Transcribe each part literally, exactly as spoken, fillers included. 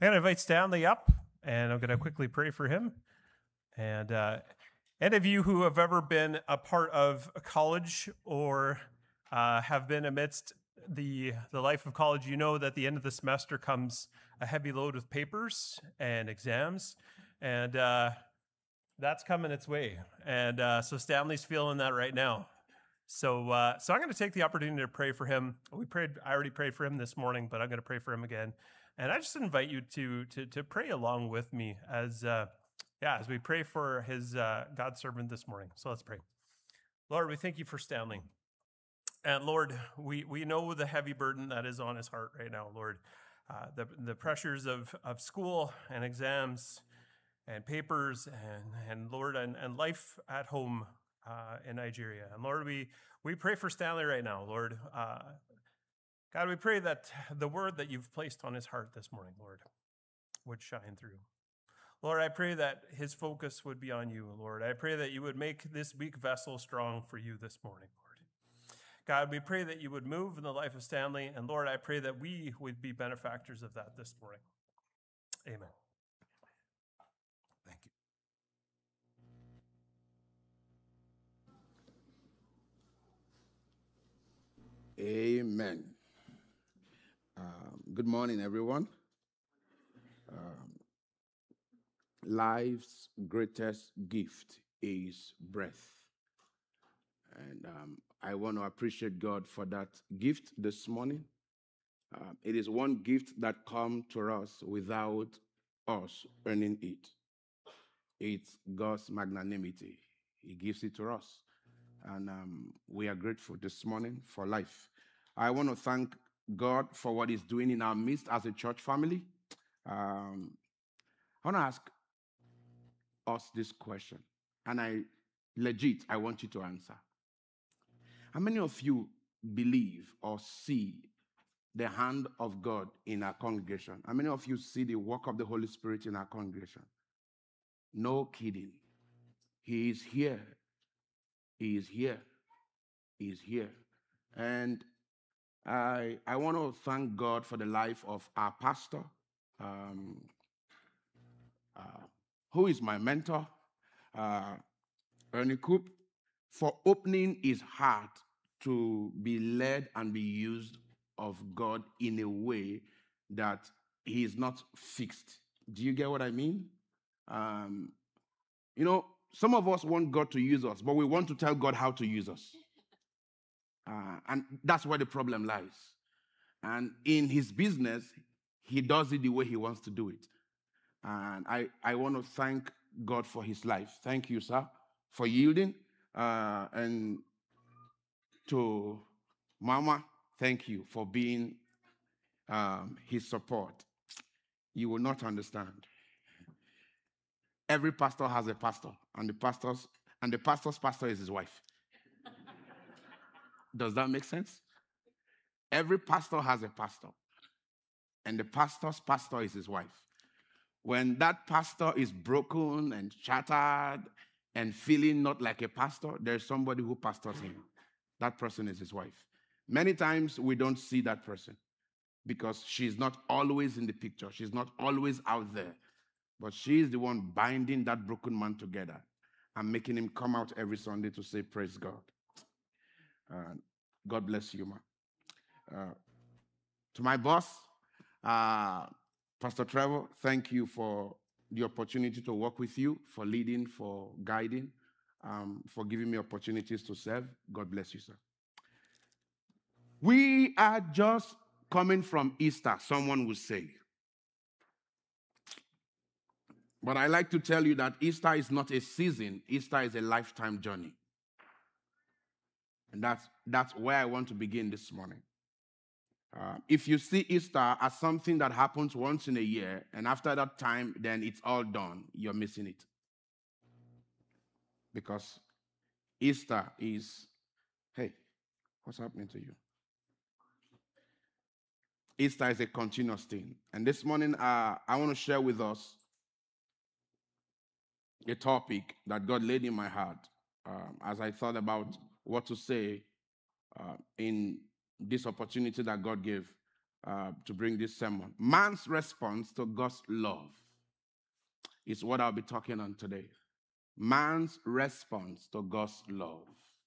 I'm going to invite Stanley up, and I'm going to quickly pray for him. And uh, any of you who have ever been a part of a college or uh, have been amidst the, the life of college, you know that at the end of the semester comes a heavy load of papers and exams. And uh, that's coming its way. And uh, so Stanley's feeling that right now. So, uh, so I'm going to take the opportunity to pray for him. We prayed. I already prayed for him this morning, but I'm going to pray for him again. And I just invite you to to to pray along with me as uh, yeah as we pray for his uh, God's servant this morning. So let's pray. Lord, we thank you for Stanley, and Lord, we we know the heavy burden that is on his heart right now. Lord, uh, the the pressures of of school and exams and papers and and Lord and, and life at home. Uh, in Nigeria. And Lord, we, we pray for Stanley right now, Lord. Uh, God, we pray that the word that you've placed on his heart this morning, Lord, would shine through. Lord, I pray that his focus would be on you, Lord. I pray that you would make this weak vessel strong for you this morning, Lord. God, we pray that you would move in the life of Stanley. And Lord, I pray that we would be benefactors of that this morning. Amen. Thank you. Amen. Um, good morning, everyone. Um, life's greatest gift is breath. And um, I want to appreciate God for that gift this morning. Uh, it is one gift that comes to us without us earning it. It's God's magnanimity. He gives it to us. And um, we are grateful this morning for life. I want to thank God for what he's doing in our midst as a church family. Um, I want to ask us this question, and I legit, I want you to answer. How many of you believe or see the hand of God in our congregation? How many of you see the work of the Holy Spirit in our congregation? No kidding. He is here. He is here. He is here. And I, I want to thank God for the life of our pastor, um, uh, who is my mentor, uh, Ernie Coop, for opening his heart to be led and be used of God in a way that he is not fixed. Do you get what I mean? Um, you know, some of us want God to use us, but we want to tell God how to use us. Uh, and that's where the problem lies. And in his business, he does it the way he wants to do it. And I, I want to thank God for his life. Thank you, sir, for yielding. Uh, and to Mama, thank you for being um, his support. You will not understand. Every pastor has a pastor, and the pastor's and the pastor's pastor is his wife. Does that make sense? Every pastor has a pastor, and the pastor's pastor is his wife. When that pastor is broken and shattered and feeling not like a pastor, there's somebody who pastors him. That person is his wife. Many times we don't see that person because she's not always in the picture. She's not always out there. But she's the one binding that broken man together and making him come out every Sunday to say, praise God. Uh, God bless you, ma. Uh, to my boss, uh, Pastor Trevor, thank you for the opportunity to work with you, for leading, for guiding, um, for giving me opportunities to serve. God bless you, sir. We are just coming from Easter, someone would say. But I like to tell you that Easter is not a season. Easter is a lifetime journey. And that's, that's where I want to begin this morning. Uh, if you see Easter as something that happens once in a year, and after that time, then it's all done, you're missing it. Because Easter is, hey, what's happening to you? Easter is a continuous thing. And this morning, uh, I want to share with us a topic that God laid in my heart um, as I thought about what to say uh, in this opportunity that God gave uh, to bring this sermon. Man's response to God's love is what I'll be talking on today. Man's response to God's love.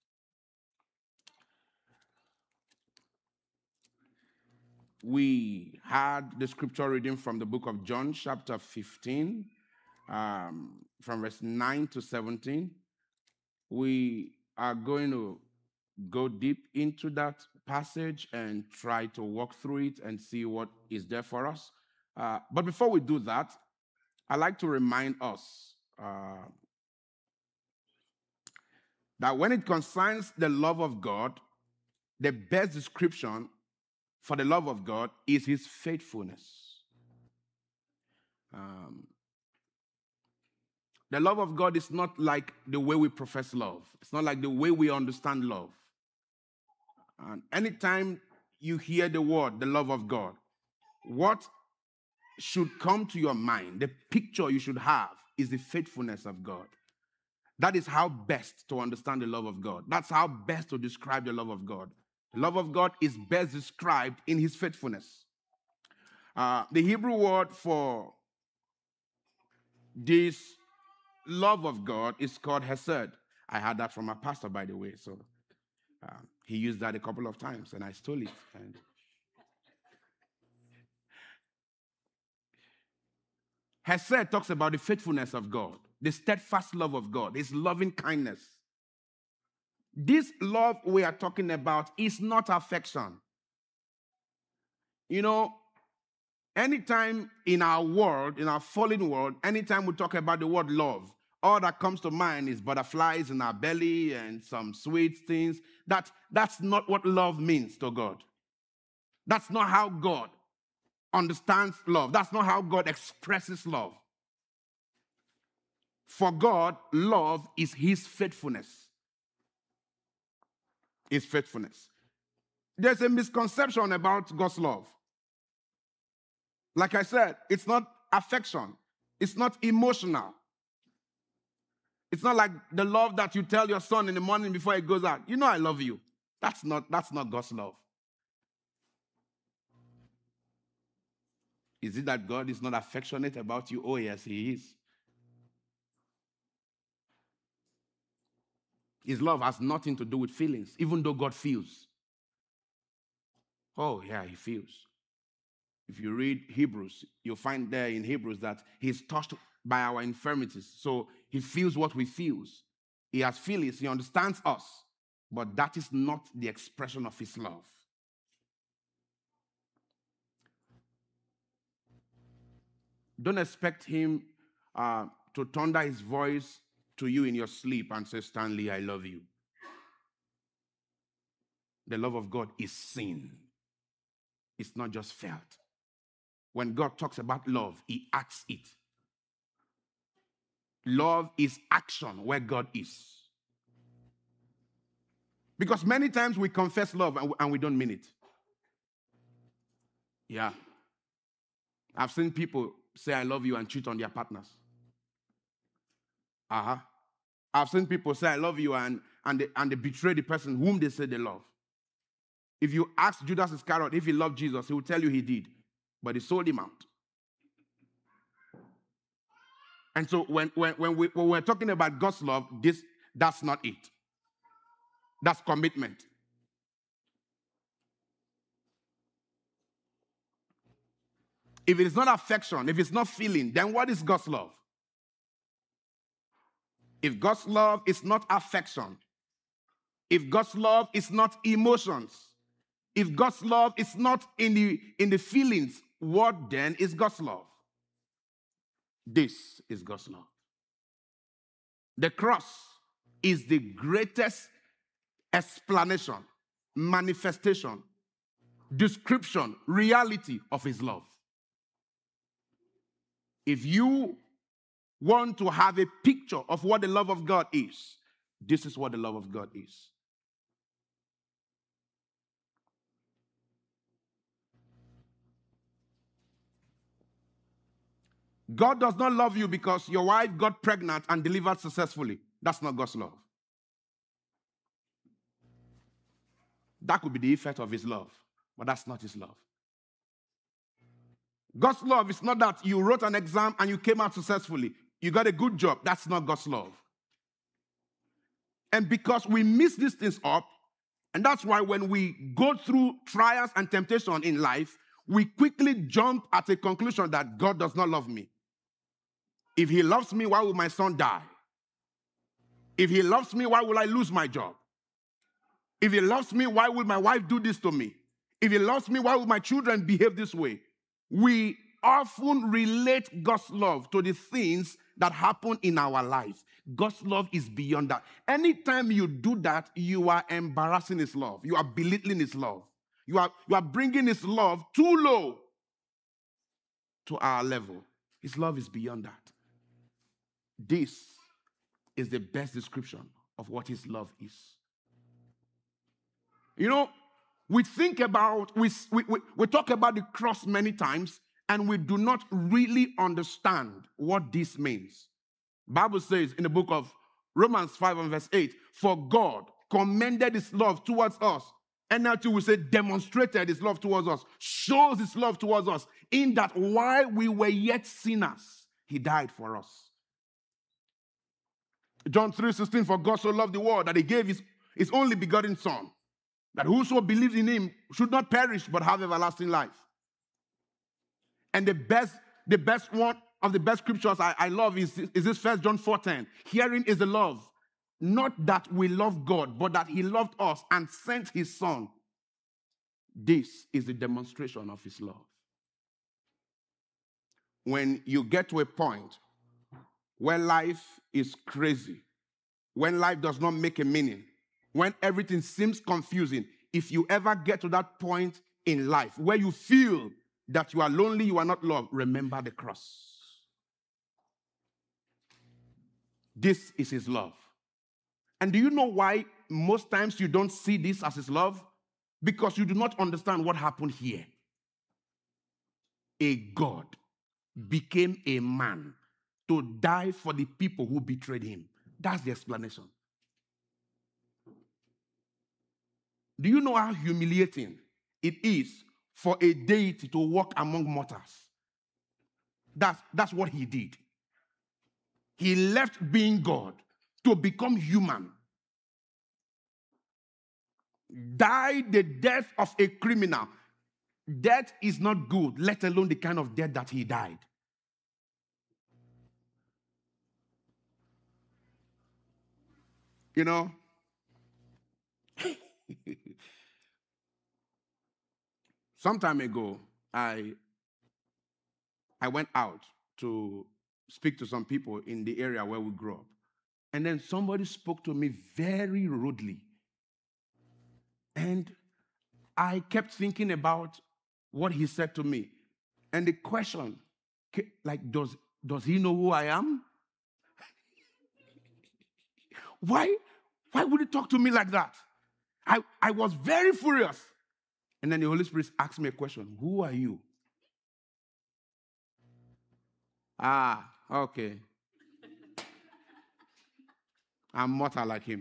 We had the scripture reading from the book of John, chapter fifteen, um, from verse nine to seventeen. We are going to go deep into that passage and try to walk through it and see what is there for us. Uh, but before we do that, I'd like to remind us uh, that when it concerns the love of God, the best description for the love of God is his faithfulness. Um, the love of God is not like the way we profess love. It's not like the way we understand love. And anytime you hear the word, the love of God, what should come to your mind, the picture you should have, is the faithfulness of God. That is how best to understand the love of God. That's how best to describe the love of God. The love of God is best described in his faithfulness. Uh, the Hebrew word for this love of God is called hesed. I had that from my pastor, by the way, so uh, he used that a couple of times, and I stole it. And hesed talks about the faithfulness of God, the steadfast love of God, his loving kindness. This love we are talking about is not affection. You know, anytime in our world, in our fallen world, anytime we talk about the word love, all that comes to mind is butterflies in our belly and some sweet things. That, that's not what love means to God. That's not how God understands love. That's not how God expresses love. For God, love is his faithfulness. His faithfulness. There's a misconception about God's love. Like I said, it's not affection. It's not emotional. It's not like the love that you tell your son in the morning before he goes out. You know I love you. That's not, that's not God's love. Is it that God is not affectionate about you? Oh, yes, he is. His love has nothing to do with feelings, even though God feels. Oh, yeah, he feels. If you read Hebrews, you'll find there in Hebrews that he's touched by our infirmities. So he feels what we feel. He has feelings. He understands us. But that is not the expression of his love. Don't expect him uh, to thunder his voice to you in your sleep and say, Stanley, I love you. The love of God is seen. It's not just felt. When God talks about love, he acts it. Love is action where God is. Because many times we confess love and we don't mean it. Yeah. I've seen people say I love you and cheat on their partners. Uh-huh. I've seen people say I love you and, and, they, and they betray the person whom they say they love. If you ask Judas Iscariot if he loved Jesus, he will tell you he did. But he sold him out. And so when, when, when, we, when we're talking about God's love, this, that's not it. That's commitment. If it is not affection, if it's not feeling, then what is God's love? If God's love is not affection, if God's love is not emotions, if God's love is not in the, in the feelings, what then is God's love? This is God's love. The cross is the greatest explanation, manifestation, description, reality of his love. If you want to have a picture of what the love of God is, this is what the love of God is. God does not love you because your wife got pregnant and delivered successfully. That's not God's love. That could be the effect of his love, but that's not his love. God's love is not that you wrote an exam and you came out successfully. You got a good job. That's not God's love. And because we mix these things up, and that's why when we go through trials and temptation in life, we quickly jump at a conclusion that God does not love me. If he loves me, why will my son die? If he loves me, why will I lose my job? If he loves me, why will my wife do this to me? If he loves me, why will my children behave this way? We often relate God's love to the things that happen in our life. God's love is beyond that. Anytime you do that, you are embarrassing his love. You are belittling his love. You are, you are bringing his love too low to our level. His love is beyond that. This is the best description of what his love is. You know, we think about, we, we, we, we talk about the cross many times, and we do not really understand what this means. Bible says in the book of Romans five and verse eight, for God commended his love towards us. And now too we say demonstrated his love towards us, shows his love towards us, in that while we were yet sinners, he died for us. John three sixteen, for God so loved the world that he gave his, his only begotten son, that whoso believes in him should not perish but have everlasting life. And the best, the best one of the best scriptures I, I love is, is this First John four ten. Herein is the love, not that we love God, but that he loved us and sent his son. This is the demonstration of his love. When you get to a point where life is crazy, when life does not make a meaning, when everything seems confusing, if you ever get to that point in life where you feel that you are lonely, you are not loved, remember the cross. This is his love. And do you know why most times you don't see this as his love? Because you do not understand what happened here. A God became a man to die for the people who betrayed him. That's the explanation. Do you know how humiliating it is for a deity to walk among mortals? That's, that's what he did. He left being God to become human. Died the death of a criminal. Death is not good, let alone the kind of death that he died. You know, some time ago, I, I went out to speak to some people in the area where we grew up. And then somebody spoke to me very rudely. And I kept thinking about what he said to me. And the question, like, does, does he know who I am? Why, why would he talk to me like that? I, I was very furious. And then the Holy Spirit asked me a question. Who are you? Ah, okay. I'm mortal like him.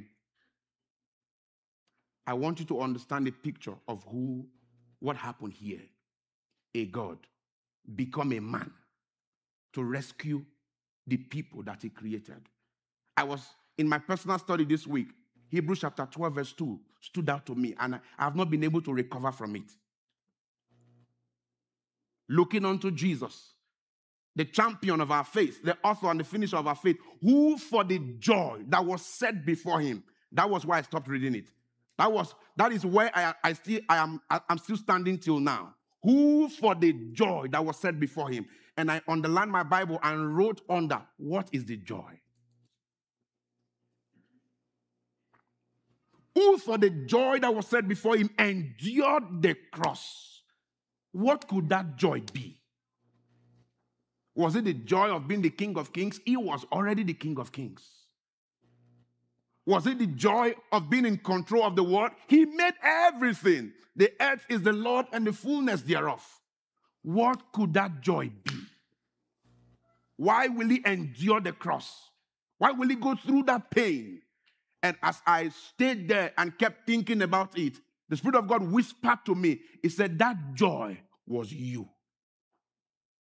I want you to understand the picture of who, what happened here. A God become a man to rescue the people that he created. I was in my personal study this week. Hebrews chapter twelve verse two stood out to me, and I have not been able to recover from it. Looking unto Jesus, the champion of our faith, the author and the finisher of our faith, who for the joy that was set before him, that was why I stopped reading it. That was, that is where I, I still, I am, I, I'm still standing till now. Who for the joy that was set before him. And I underlined my Bible and wrote under, what is the joy? Who for the joy that was set before him endured the cross. What could that joy be? Was it the joy of being the King of Kings? He was already the King of Kings. Was it the joy of being in control of the world? He made everything. The earth is the Lord and the fullness thereof. What could that joy be? Why will he endure the cross? Why will he go through that pain? And as I stayed there and kept thinking about it, the Spirit of God whispered to me. He said, that joy was you.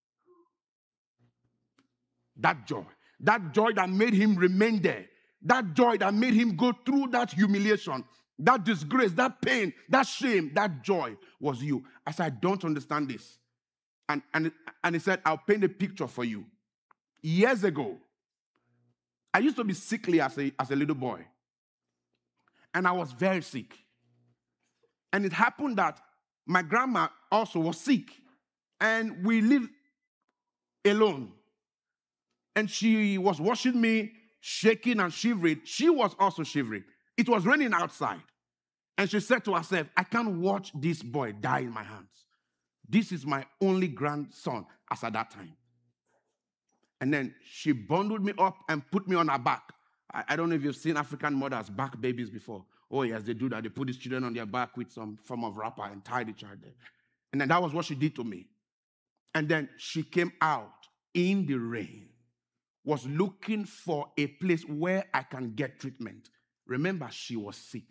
That joy. That joy that made him remain there. That joy that made him go through that humiliation, that disgrace, that pain, that shame, that joy was you. I said, I don't understand this. And, and, and he said, I'll paint a picture for you. Years ago, I used to be sickly as a, as a little boy. And I was very sick. And it happened that my grandma also was sick. And we lived alone. And she was watching me shaking and shivering. She was also shivering. It was raining outside. And she said to herself, I can't watch this boy die in my hands. This is my only grandson as at that time. And then she bundled me up and put me on her back. I, I don't know if you've seen African mothers back babies before. Oh, yes, they do that. They put these children on their back with some form of wrapper and tie the child there. And then that was what she did to me. And then she came out in the rain, was looking for a place where I can get treatment. Remember, she was sick.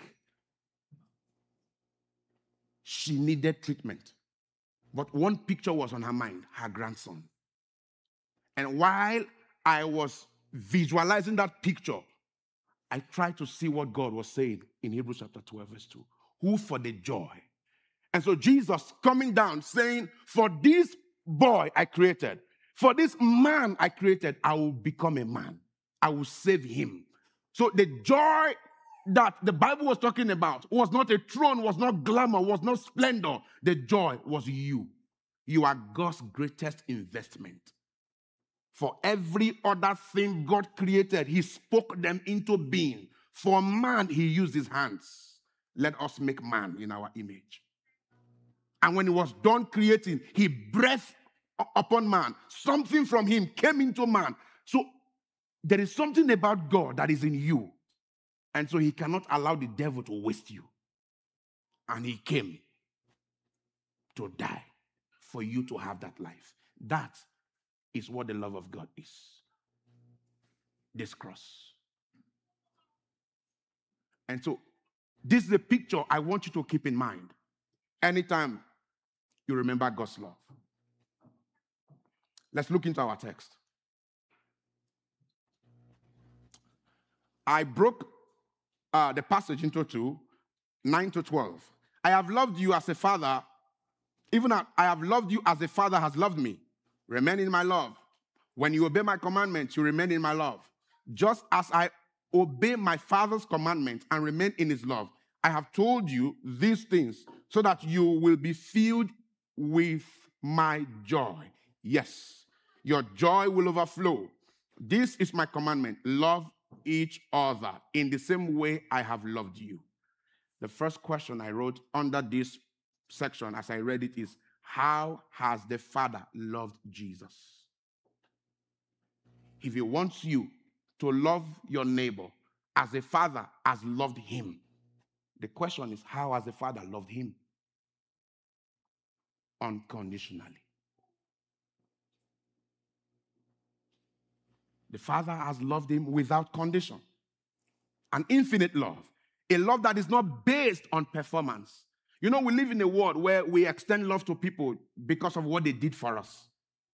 She needed treatment. But one picture was on her mind, her grandson. And while I was visualizing that picture, I tried to see what God was saying in Hebrews chapter twelve, verse two. Who for the joy. And so Jesus coming down saying, for this boy I created, for this man I created, I will become a man. I will save him. So the joy that the Bible was talking about was not a throne, was not glamour, was not splendor. The joy was you. You are God's greatest investment. For every other thing God created, he spoke them into being. For man, he used his hands. Let us make man in our image. And when he was done creating, he breathed upon man. Something from him came into man. So there is something about God that is in you. And so he cannot allow the devil to waste you. And he came to die for you to have that life. That is what the love of God is. This cross. And so this is the picture I want you to keep in mind anytime you remember God's love. Let's look into our text. I broke uh, the passage into two, nine to twelve. I have loved you as a father, even as I have loved you as a father has loved me. Remain in my love. When you obey my commandments, you remain in my love. Just as I obey my Father's commandments and remain in his love, I have told you these things so that you will be filled with my joy. Yes, your joy will overflow. This is my commandment. Love each other in the same way I have loved you. The first question I wrote under this section as I read it is, how has the Father loved Jesus? If he wants you to love your neighbor as the Father has loved him, the question is, how has the Father loved him? Unconditionally. The Father has loved him without condition. An infinite love. A love that is not based on performance. You know, we live in a world where we extend love to people because of what they did for us.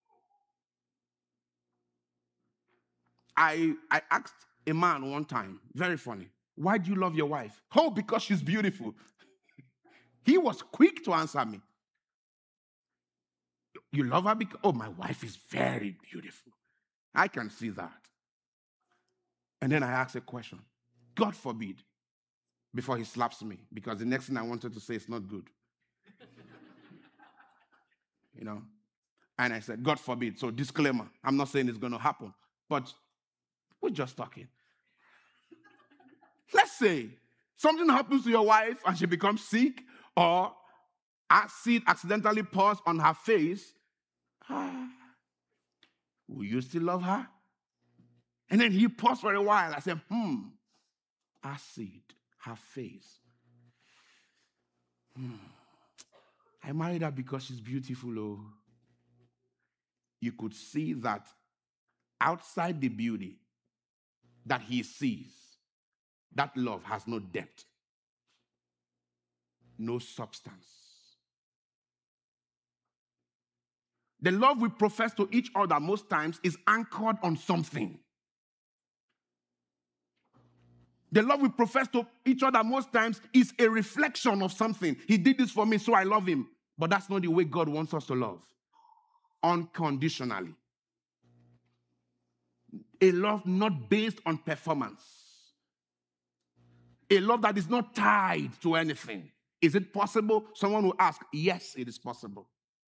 I, I asked a man one time, very funny, why do you love your wife? Oh, because she's beautiful. He was quick to answer me. You love her because, oh, my wife is very beautiful. I can see that. And then I asked a question. God forbid, before he slaps me, because the next thing I wanted to say is not good. You know? And I said, God forbid. So disclaimer, I'm not saying it's going to happen, but we're just talking. Let's say something happens to your wife and she becomes sick, or acid accidentally pours on her face. Ah, will you still love her? And then he paused for a while. I said, hmm, acid, her face. Hmm. I married her because she's beautiful. Oh. You could see that outside the beauty that he sees, that love has no depth, no substance. The love we profess to each other most times is anchored on something. The love we profess to each other most times is a reflection of something. He did this for me, so I love him. But that's not the way God wants us to love. Unconditionally. A love not based on performance. A love that is not tied to anything. Is it possible? Someone will ask, yes, it is possible.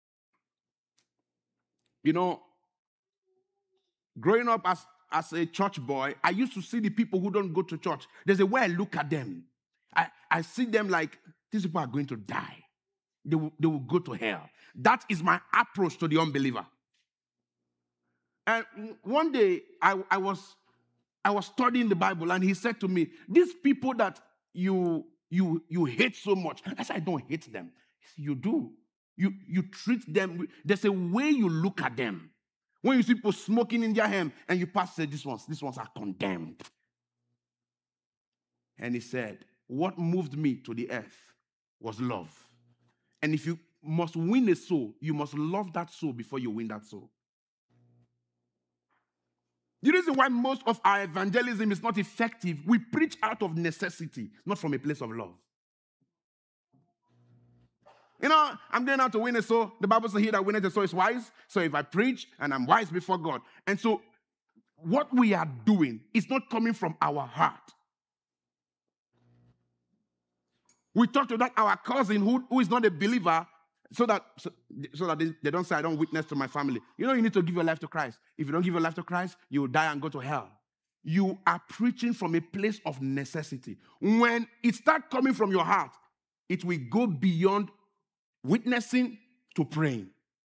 You know, growing up as, as a church boy, I used to see the people who don't go to church. There's a way I look at them. I, I see them like, these people are going to die. They will, they will go to hell. That is my approach to the unbeliever. And one day, I, I, was, I was studying the Bible, and he said to me, these people that you, you, you hate so much, I said, I don't hate them. He said, you do. You, you treat them, there's a way you look at them. When you see people smoking in their hand, and you pass, say, these ones, these ones are condemned. And he said, what moved me to the earth was love. And if you must win a soul, you must love that soul before you win that soul. The reason why most of our evangelism is not effective, we preach out of necessity, not from a place of love. You know, I'm going out to win a soul. The Bible says, he that winneth a soul is wise. So if I preach and I'm wise before God. And so what we are doing is not coming from our heart. We talk to that our cousin who, who is not a believer so that, so, so that they, they don't say, I don't witness to my family. You know, you need to give your life to Christ. If you don't give your life to Christ, you will die and go to hell. You are preaching from a place of necessity. When it starts coming from your heart, it will go beyond witnessing to praying.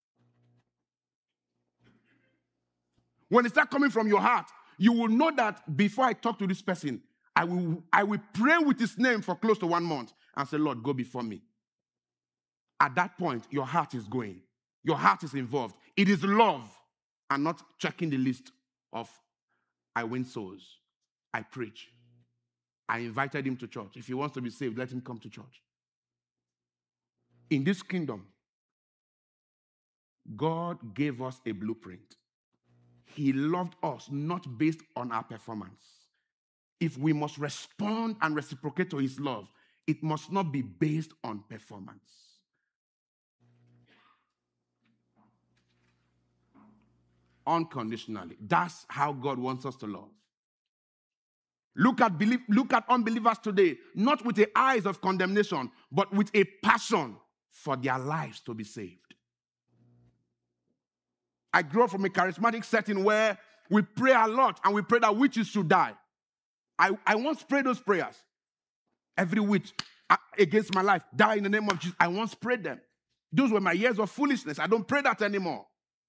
When it starts coming from your heart, you will know that before I talk to this person, I will, I will pray with his name for close to one month and say, Lord, go before me. At that point, your heart is going. Your heart is involved. It is love and not checking the list of I win souls. I preach. I invited him to church. If he wants to be saved, let him come to church. In this kingdom, God gave us a blueprint. He loved us not based on our performance. If we must respond and reciprocate to his love, it must not be based on performance. Unconditionally. That's how God wants us to love. Look at, belief, look at unbelievers today, not with the eyes of condemnation, but with a passion for their lives to be saved. I grew up from a charismatic setting where we pray a lot and we pray that witches should die. I, I once prayed those prayers. Every witch against my life, die in the name of Jesus. I once prayed them. Those were my years of foolishness. I don't pray that anymore.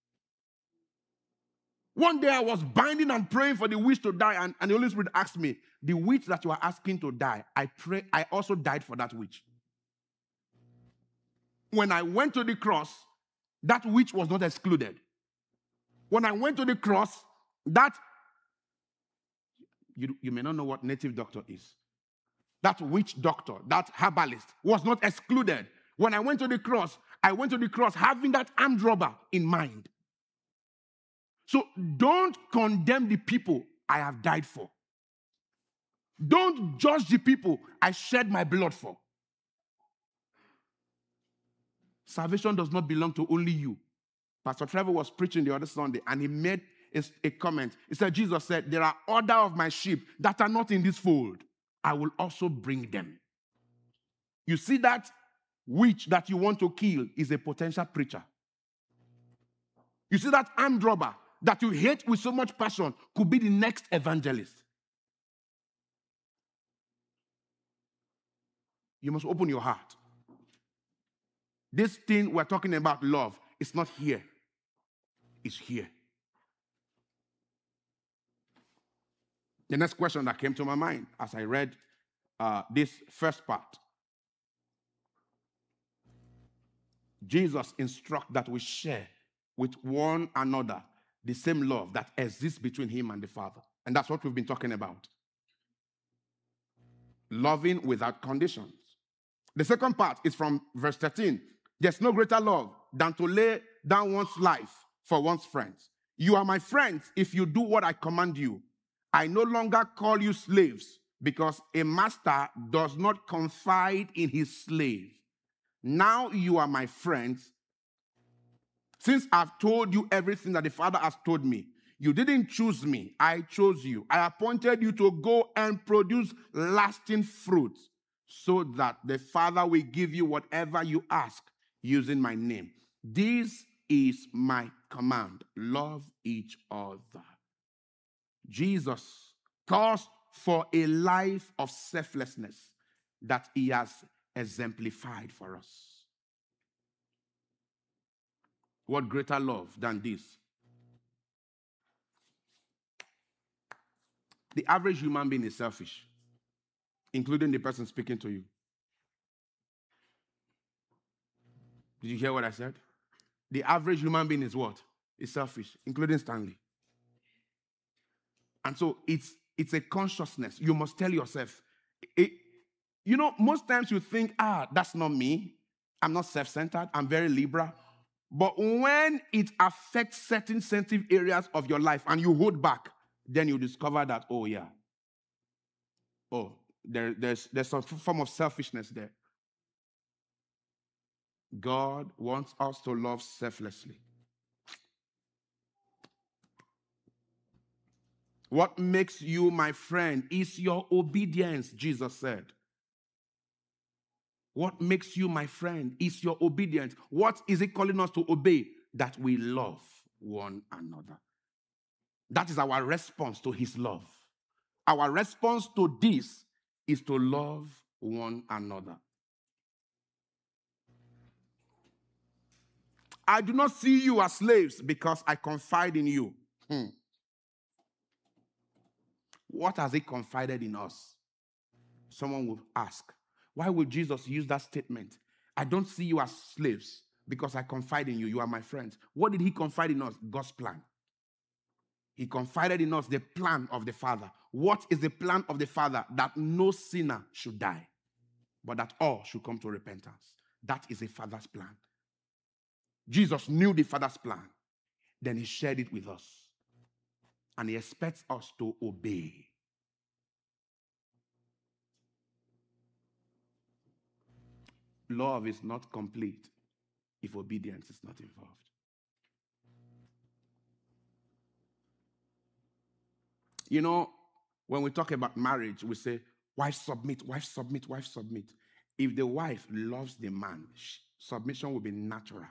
One day I was binding and praying for the witch to die, and, and the Holy Spirit asked me, the witch that you are asking to die, I pray, I also died for that witch. When I went to the cross, that witch was not excluded. When I went to the cross, that, you, you may not know what native doctor is. That witch doctor, that herbalist, was not excluded. When I went to the cross, I went to the cross having that armed robber in mind. So don't condemn the people I have died for. Don't judge the people I shed my blood for. Salvation does not belong to only you. Pastor Trevor was preaching the other Sunday, and he made a, a comment. He said, Jesus said, there are other of my sheep that are not in this fold. I will also bring them. You see that witch that you want to kill is a potential preacher. You see that armed robber that you hate with so much passion could be the next evangelist. You must open your heart. This thing we're talking about, love, is not here. It's here. The next question that came to my mind as I read uh, this first part. Jesus instructs that we share with one another the same love that exists between him and the Father. And that's what we've been talking about. Loving without conditions. The second part is from verse thirteen. There's no greater love than to lay down one's life for one's friends. You are my friends if you do what I command you. I no longer call you slaves, because a master does not confide in his slave. Now you are my friends, since I've told you everything that the Father has told me. You didn't choose me, I chose you. I appointed you to go and produce lasting fruit, so that the Father will give you whatever you ask using my name. This is my command. Love each other. Jesus calls for a life of selflessness that he has exemplified for us. What greater love than this? The average human being is selfish, including the person speaking to you. Did you hear what I said? The average human being is what? Is selfish, including Stanley. And so it's it's a consciousness. You must tell yourself. It, you know, most times you think, ah, that's not me. I'm not self-centered. I'm very liberal. But when it affects certain sensitive areas of your life and you hold back, then you discover that, oh, yeah. Oh, there, there's, there's some form of selfishness there. God wants us to love selflessly. What makes you my friend is your obedience, Jesus said. What makes you my friend is your obedience. What is it calling us to obey? That we love one another. That is our response to his love. Our response to this is to love one another. I do not see you as slaves because I confide in you. Hmm. What has he confided in us? Someone will ask, why would Jesus use that statement? I don't see you as slaves because I confide in you. You are my friends. What did he confide in us? God's plan. He confided in us the plan of the Father. What is the plan of the Father? That no sinner should die, but that all should come to repentance. That is a Father's plan. Jesus knew the Father's plan. Then he shared it with us. And he expects us to obey. Love is not complete if obedience is not involved. You know, when we talk about marriage, we say, wife submit, wife submit, wife submit. If the wife loves the man, submission will be natural.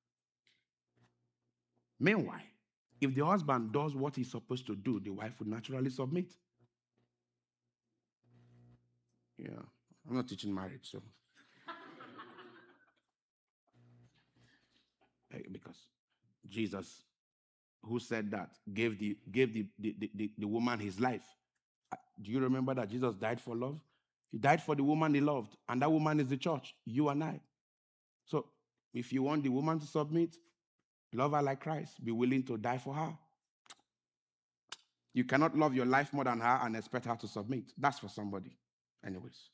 Meanwhile, if the husband does what he's supposed to do, the wife would naturally submit. Yeah, I'm not teaching marriage, so. Because Jesus, who said that, gave the gave the, the, the, the woman his life. Do you remember that Jesus died for love? He died for the woman he loved, and that woman is the church, you and I. So if you want the woman to submit, love her like Christ, be willing to die for her. You cannot love your life more than her and expect her to submit. That's for somebody. Anyways.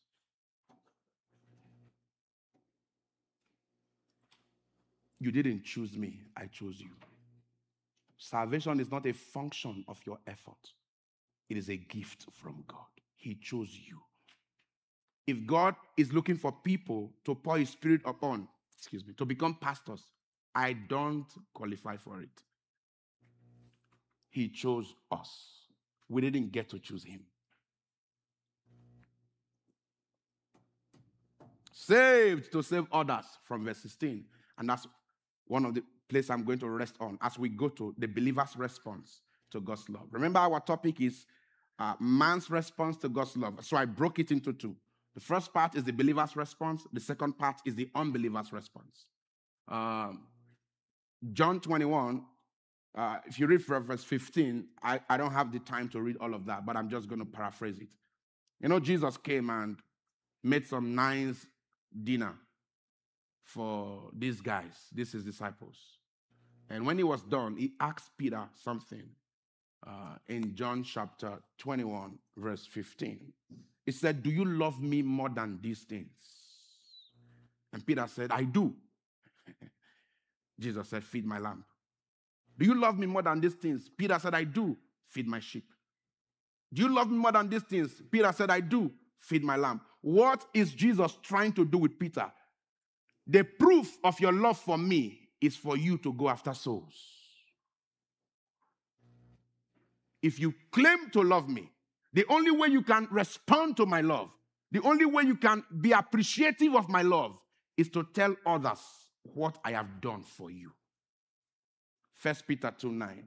You didn't choose me, I chose you. Salvation is not a function of your effort. It is a gift from God. He chose you. If God is looking for people to pour his spirit upon, excuse me, to become pastors, I don't qualify for it. He chose us. We didn't get to choose him. Saved to save others, from verse sixteen. And that's one of the places I'm going to rest on as we go to the believer's response to God's love. Remember, our topic is uh, man's response to God's love. So I broke it into two. The first part is the believer's response. The second part is the unbeliever's response. Um, John twenty-one, uh, if you read from verse fifteen, I, I don't have the time to read all of that, but I'm just going to paraphrase it. You know, Jesus came and made some nice dinner for these guys, these his disciples. And when he was done, he asked Peter something uh, in John chapter twenty-one, verse fifteen. He said, do you love me more than these things? And Peter said, I do. Jesus said, feed my lamb. Do you love me more than these things? Peter said, I do. Feed my sheep. Do you love me more than these things? Peter said, I do. Feed my lamb. What is Jesus trying to do with Peter? The proof of your love for me is for you to go after souls. If you claim to love me, the only way you can respond to my love, the only way you can be appreciative of my love is to tell others what I have done for you. First Peter two nine.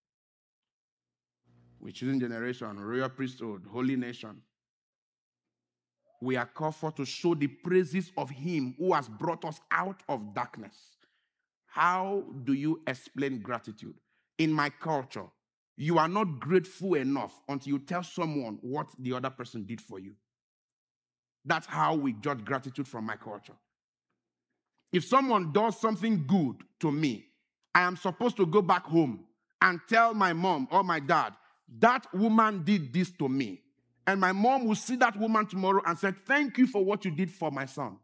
We're choosing generation, royal priesthood, holy nation. We are called for to show the praises of him who has brought us out of darkness. How do you explain gratitude? In my culture, you are not grateful enough until you tell someone what the other person did for you. That's how we judge gratitude from my culture. If someone does something good to me, I am supposed to go back home and tell my mom or my dad, that woman did this to me. And my mom will see that woman tomorrow and say, thank you for what you did for my son.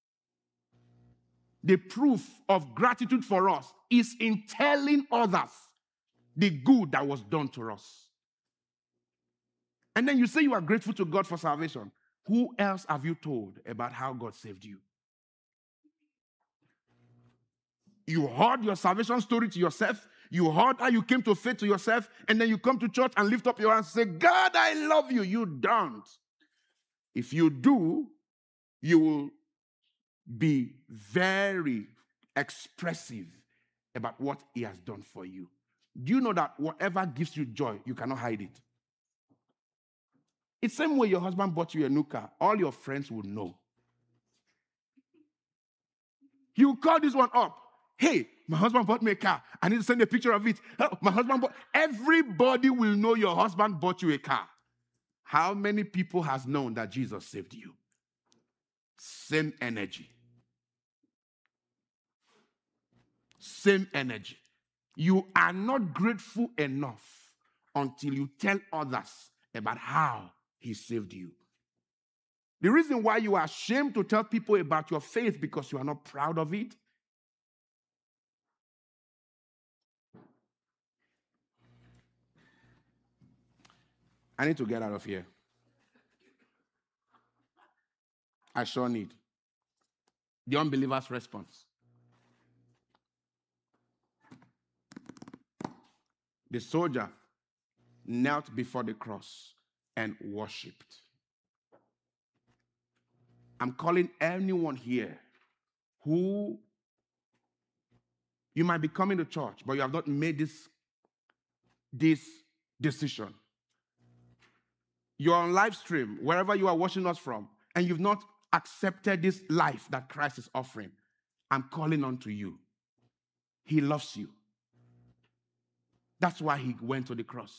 The proof of gratitude for us is in telling others the good that was done to us. And then you say you are grateful to God for salvation. Who else have you told about how God saved you? You heard your salvation story to yourself. You heard how you came to faith to yourself. And then you come to church and lift up your hands and say, God, I love you. You don't. If you do, you will be very expressive about what he has done for you. Do you know that whatever gives you joy, you cannot hide it? It's the same way your husband bought you a new car. All your friends will know. You call this one up. Hey, my husband bought me a car. I need to send a picture of it. Oh, my husband bought... Everybody will know your husband bought you a car. How many people has known that Jesus saved you? Same energy. Same energy. You are not grateful enough until you tell others about how he saved you. The reason why you are ashamed to tell people about your faith because you are not proud of it. I need to get out of here. I sure need. The unbeliever's response. The soldier knelt before the cross and worshipped. I'm calling anyone here who you might be coming to church, but you have not made this, this decision. You're on live stream, wherever you are watching us from, and you've not accepted this life that Christ is offering. I'm calling on to you. He loves you. That's why he went to the cross.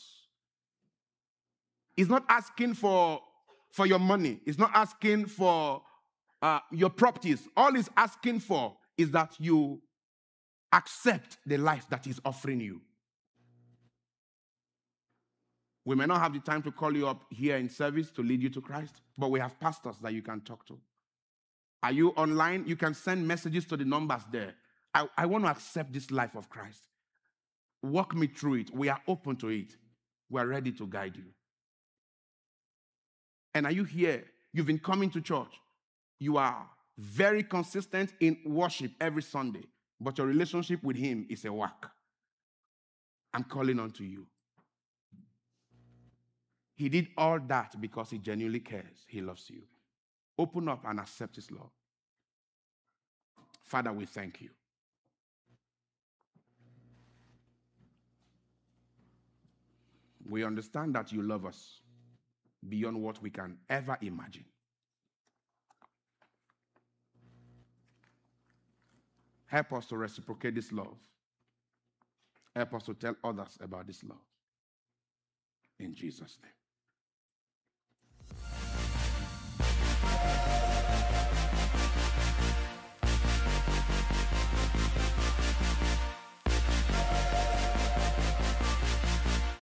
He's not asking for, for your money. He's not asking for uh, your properties. All he's asking for is that you accept the life that he's offering you. We may not have the time to call you up here in service to lead you to Christ, but we have pastors that you can talk to. Are you online? You can send messages to the numbers there. I, I want to accept this life of Christ. Walk me through it. We are open to it. We are ready to guide you. And are you here? You've been coming to church. You are very consistent in worship every Sunday, but your relationship with him is a whack. I'm calling on to you. He did all that because he genuinely cares. He loves you. Open up and accept his love. Father, we thank you. We understand that you love us beyond what we can ever imagine. Help us to reciprocate this love. Help us to tell others about this love. In Jesus' name.